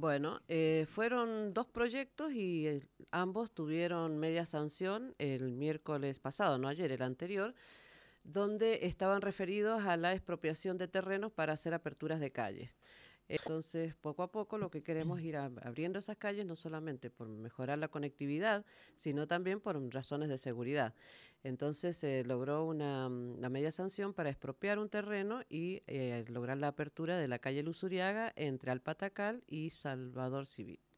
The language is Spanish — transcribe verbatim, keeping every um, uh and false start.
Bueno, eh, fueron dos proyectos y eh, ambos tuvieron media sanción el miércoles pasado, no ayer, el anterior, donde estaban referidos a la expropiación de terrenos para hacer aperturas de calles. Entonces, poco a poco lo que queremos es ir a- abriendo esas calles, no solamente por mejorar la conectividad, sino también por razones de seguridad. Entonces, se logró una, mm, una media sanción para expropiar un terreno y eh, lograr la apertura de la calle Luzuriaga entre Alpatacal y Salvador Civil.